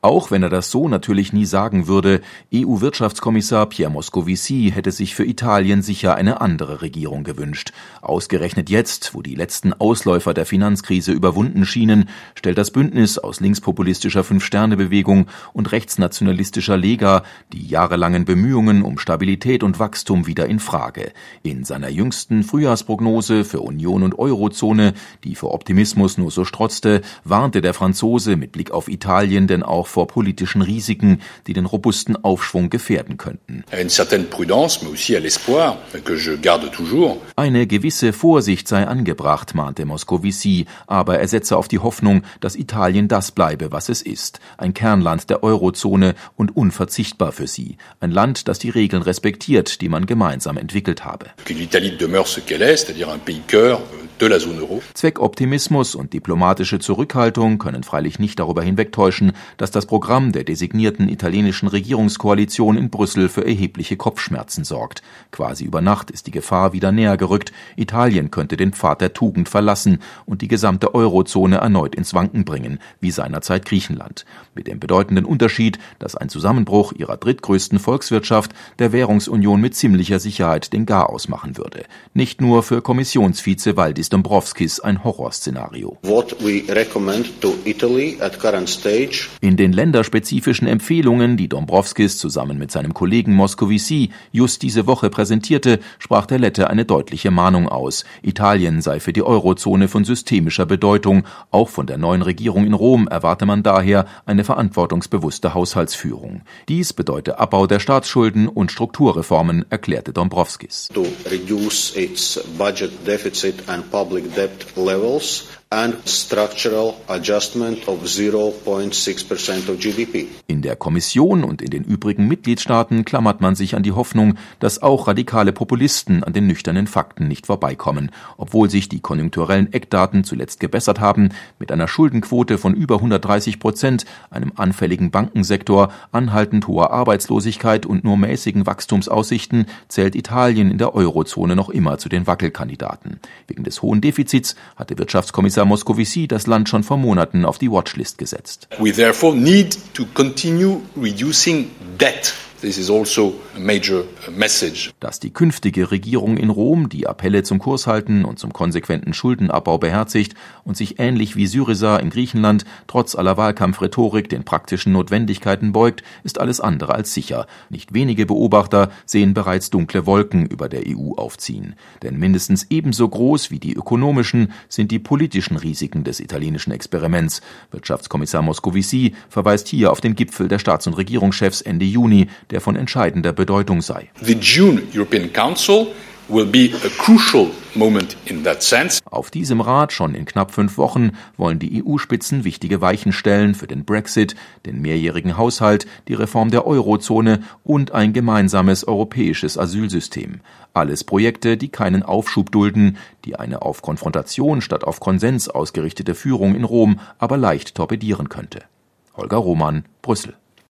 Auch wenn er das so natürlich nie sagen würde, EU-Wirtschaftskommissar Pierre Moscovici hätte sich für Italien sicher eine andere Regierung gewünscht. Ausgerechnet jetzt, wo die letzten Ausläufer der Finanzkrise überwunden schienen, stellt das Bündnis aus linkspopulistischer Fünf-Sterne-Bewegung und rechtsnationalistischer Lega die jahrelangen Bemühungen um Stabilität und Wachstum wieder in Frage. In seiner jüngsten Frühjahrsprognose für Union und Eurozone, die vor Optimismus nur so strotzte, warnte der Franzose mit Blick auf Italien denn auch vor politischen Risiken, die den robusten Aufschwung gefährden könnten. Eine gewisse Vorsicht sei angebracht, mahnte Moscovici, aber er setze auf die Hoffnung, dass Italien das bleibe, was es ist, ein Kernland der Eurozone und unverzichtbar für sie, ein Land, das die Regeln respektiert, die man gemeinsam entwickelt habe. Zweckoptimismus und diplomatische Zurückhaltung können freilich nicht darüber hinwegtäuschen, dass das Programm der designierten italienischen Regierungskoalition in Brüssel für erhebliche Kopfschmerzen sorgt. Quasi über Nacht ist die Gefahr wieder näher gerückt, Italien könnte den Pfad der Tugend verlassen und die gesamte Eurozone erneut ins Wanken bringen, wie seinerzeit Griechenland. Mit dem bedeutenden Unterschied, dass ein Zusammenbruch ihrer drittgrößten Volkswirtschaft der Währungsunion mit ziemlicher Sicherheit den Garaus machen würde. Nicht nur für Kommissionsvize Valdis Dombrovskis ein Horrorszenario. In den länderspezifischen Empfehlungen, die Dombrovskis zusammen mit seinem Kollegen Moscovici just diese Woche präsentierte, sprach der Lette eine deutliche Mahnung aus. Italien sei für die Eurozone von systemischer Bedeutung. Auch von der neuen Regierung in Rom erwarte man daher eine verantwortungsbewusste Haushaltsführung. Dies bedeute Abbau der Staatsschulden und Strukturreformen, erklärte Dombrovskis. To reduce its budget deficit and public debt levels and structural adjustment of 0.6% of GDP. In der Kommission und in den übrigen Mitgliedstaaten klammert man sich an die Hoffnung, dass auch radikale Populisten an den nüchternen Fakten nicht vorbeikommen. Obwohl sich die konjunkturellen Eckdaten zuletzt gebessert haben, mit einer Schuldenquote von über 130%, einem anfälligen Bankensektor, anhaltend hoher Arbeitslosigkeit und nur mäßigen Wachstumsaussichten, zählt Italien in der Eurozone noch immer zu den Wackelkandidaten. Wegen des hohen Defizits hatte Wirtschaftskommissar Moscovici das Land schon vor Monaten auf die Watchlist gesetzt. We therefore need to continue reducing debt. This is also a major message. Dass die künftige Regierung in Rom die Appelle zum Kurshalten und zum konsequenten Schuldenabbau beherzigt und sich ähnlich wie Syriza in Griechenland trotz aller Wahlkampfrhetorik den praktischen Notwendigkeiten beugt, ist alles andere als sicher. Nicht wenige Beobachter sehen bereits dunkle Wolken über der EU aufziehen. Denn mindestens ebenso groß wie die ökonomischen sind die politischen Risiken des italienischen Experiments. Wirtschaftskommissar Moscovici verweist hier auf den Gipfel der Staats- und Regierungschefs Ende Juni, der von entscheidender Bedeutung sei. The June European Council will be a crucial moment in that sense. Auf diesem Rat schon in knapp 5 Wochen wollen die EU-Spitzen wichtige Weichen stellen für den Brexit, den mehrjährigen Haushalt, die Reform der Eurozone und ein gemeinsames europäisches Asylsystem. Alles Projekte, die keinen Aufschub dulden, die eine auf Konfrontation statt auf Konsens ausgerichtete Führung in Rom aber leicht torpedieren könnte. Holger Roman, Brüssel.